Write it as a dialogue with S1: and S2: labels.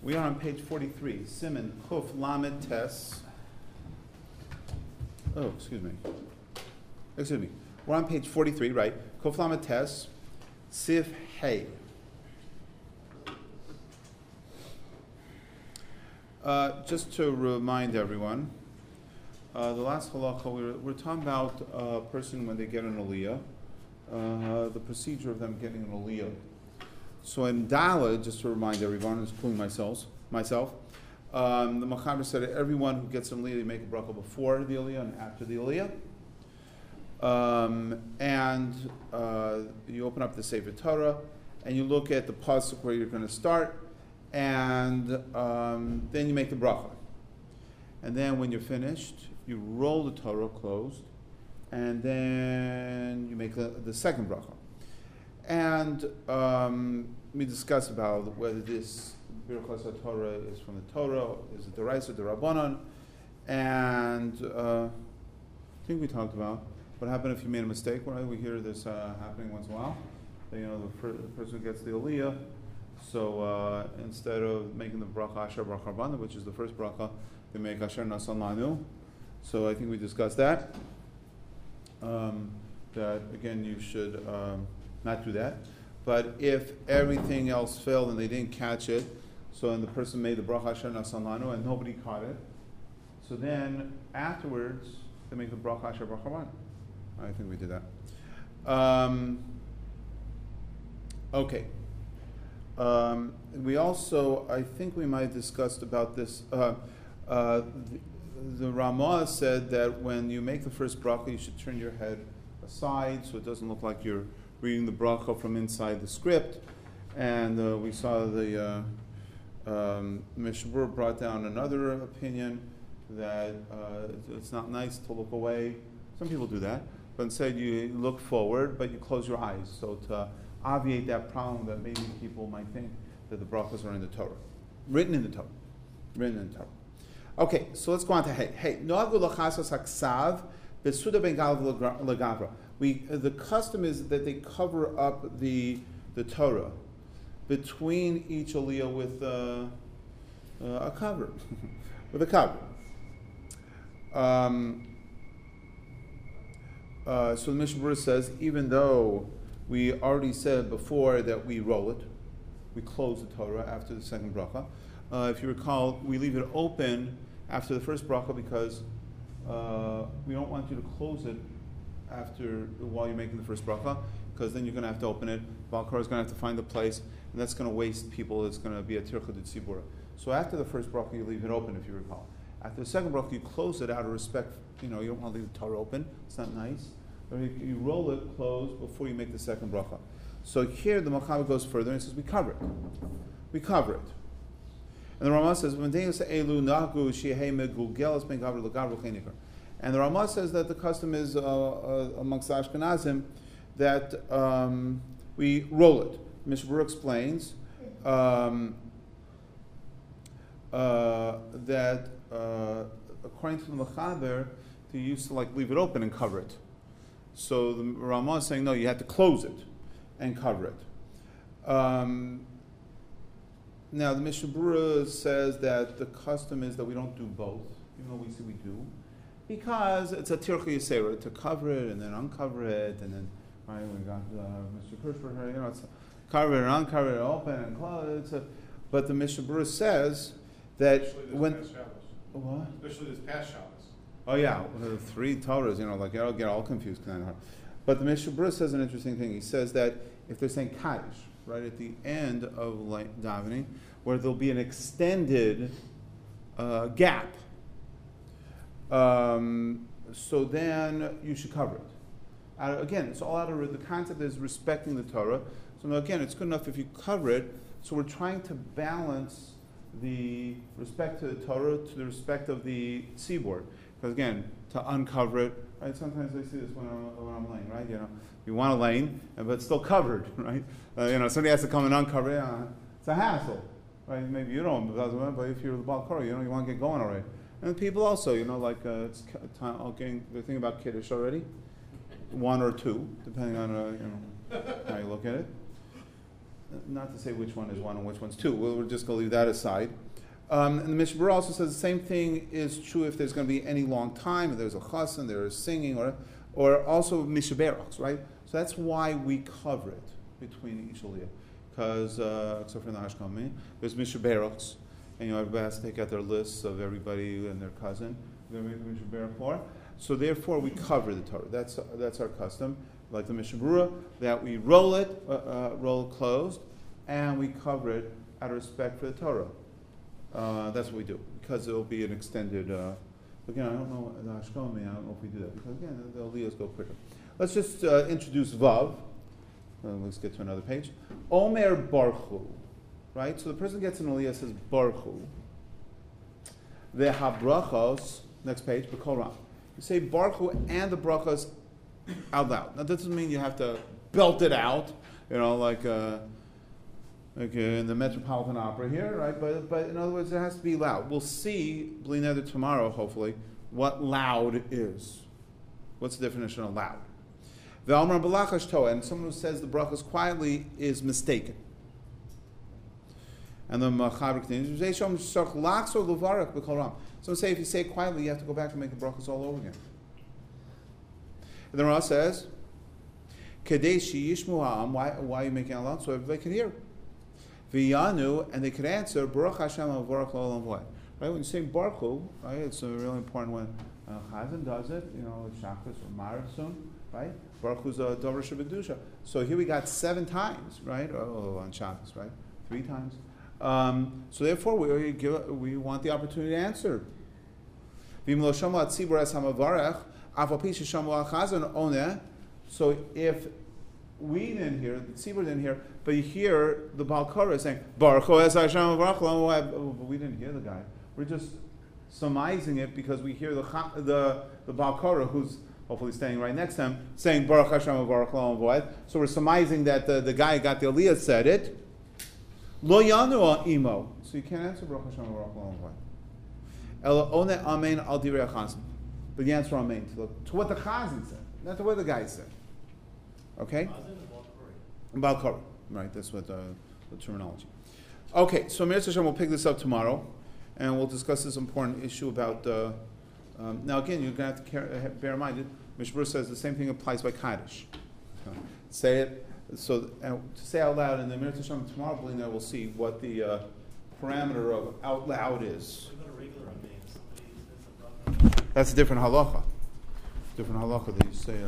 S1: We are on page 43, Siman Kuf Lamed Tes. Oh, excuse me. We're on page 43, right? Kuf Lamed Tes, Sif Hey. Just to remind everyone, the last halakha, we're talking about a person when they get an aliyah, the procedure of them getting an aliyah. So in Daled, just to remind everyone, including myself, the Machaber said that everyone who gets an aliyah, they make a bracha before the aliyah and after the aliyah. You open up the Sefer Torah, and you look at the pasuk where you're going to start, and then you make the bracha. And then when you're finished, you roll the Torah closed, and then you make the second bracha. And we discuss about whether this Birchas HaTorah is from the Torah, is it the Raisa, the Rabbanon, and I think we talked about what happened if you made a mistake. Right? We hear this happening once in a while. The person who gets the aliyah, so instead of making the bracha Asher Bracha Rabbanan, which is the first bracha, they make Asher Nasan Lanu. So I think we discussed that. That again, you should not do that. But if everything else failed and they didn't catch it, so and the person made the bracha Asher Nasan Lanu and nobody caught it, so then afterwards they make the bracha Asher Bracha Rabbanan. I think we did that. Okay. We also, I think we might have discussed about this. The Ramah said that when you make the first bracha, you should turn your head aside so it doesn't look like you're reading the bracha from inside the script. And we saw the Mishabur brought down another opinion that it's not nice to look away. Some people do that. But instead you look forward, but you close your eyes. So to obviate that problem that maybe people might think that the brachas are in the Torah. Written in the Torah. Okay, so let's go on to Hey. Hey, Noagu l'chasas haksav besuda ben galav legavra. The custom is that they cover up the Torah between each aliyah with a cover. With a cover. So the Mishnah Berurah says, even though we already said before that we roll it, we close the Torah after the second bracha. If you recall, we leave it open after the first bracha because we don't want you to close it while you're making the first bracha, because then you're going to have to open it. Balkar is going to have to find the place, and that's going to waste people. It's going to be a tircha de tzibura. So after the first bracha, you leave it open, if you recall. After the second bracha, you close it out of respect. You don't want to leave the Torah open. It's not nice. You roll it closed before you make the second bracha. So here the Machaber goes further and says we cover it. We cover it. And the Ramah says, and the Ramah says that the custom is amongst Ashkenazim that we roll it. Mishnah Berurah explains that according to the Machaber, they used to leave it open and cover it. So the Ramah is saying, no, you have to close it and cover it. Now the Mishnah Berurah says that the custom is that we don't do both, even though we say we do, because it's a tircha yisera to cover it and then uncover it, and then we got Mr. Kirschberg, it's cover it and uncover it, open and close. But the Mishnah Berurah says that
S2: especially this past Shabbos.
S1: Oh yeah, the 3 Torahs, I'll get all confused. But the Mishnah Berurah says an interesting thing. He says that if they're saying Kaddish, right at the end of davening, where there'll be an extended gap, so then you should cover it. Again, it's all out of the concept is respecting the Torah. So again, it's good enough if you cover it. So we're trying to balance the respect to the Torah to the respect of the seaboard. Because again, to uncover it, right? Sometimes I see this when I'm laying, right? You want a lane, but it's still covered, right? Somebody has to come and uncover it. It's a hassle, right? Maybe you don't, but if you're the Baal Korah, you want to get going already. And people also, it's time. Okay, they're thinking about Kiddush already, 1 or 2, depending on how you look at it. not to say which one is one and which one's two. We're just going to leave that aside. And the Mishnah Berurah also says the same thing is true if there's going to be any long time, if there's a chassan, there's singing, or also mishaberachs, right? So that's why we cover it between each aliyah. Because, except for the Hashkami, there's mishaberachs, and everybody has to take out their lists of everybody and their cousin. They're making mishaberach for. So therefore, we cover the Torah. That's our custom, like the Mishnah Berurah, that we roll it closed, and we cover it out of respect for the Torah. That's what we do, because it will be an extended. Again, I don't know the Hashkami. I don't know if we do that because again the aliyahs go quicker. Let's just introduce Vav. Let's get to another page. Omer Baruchu, right? So the person gets an aliyah, says Baruchu. The habrachos, next page, B'kol Ram. You say Baruchu and the brachos out loud. Now that doesn't mean you have to belt it out, like in the Metropolitan Opera here, right? But in other words, it has to be loud. We'll see, Bli Neder tomorrow, hopefully, what loud is. What's the definition of loud? V'almar b'lachash toa, and someone who says the brachos quietly is mistaken. And the Machaber continues, some say if you say it quietly, you have to go back and make the brachos all over again. And the Rah says, Kadeshi Yishmu Ha'am, why are you making it loud? So everybody can hear. V'yanu, and they could answer, Baruch Hashem al-Baruch L'olam V'ed. Right, when you say Baruch Hu, right, it's a really important one. Chazan does it, Shachris or Marav soon, right? Baruch Hu's a Dover Shabbat. So here we got 7 times, right? On Shabbos, right? 3 times. So therefore, we want the opportunity to answer. So if we didn't hear, the tzibur didn't hear, but you hear the Baal Korah saying, Baruch Hu es Hashem Baruch Hu, but we didn't hear the guy. We're just surmising it because we hear the Baal Korah, who's hopefully standing right next to him, saying Baruch Hashem Baruch Hu. So we're surmising that the guy who got the aliyah said it. Lo yanu imo. So you can't answer Baruch Hashem Baruch Hu. Ela one amen al divrei chazan. But you answer amen to what the chazan said, not to what the guy said. Okay? Baal Korah. Right, that's what the terminology. Okay, so Mir Hashem will pick this up tomorrow, and we'll discuss this important issue about. Now again, you're going to have to bear in mind, Mishnah Berurah says the same thing applies by Kaddish. Say it, so to say out loud, and then Mir Hashem tomorrow, we'll see what the parameter of out loud is. That's a different halacha. Different halacha that you say.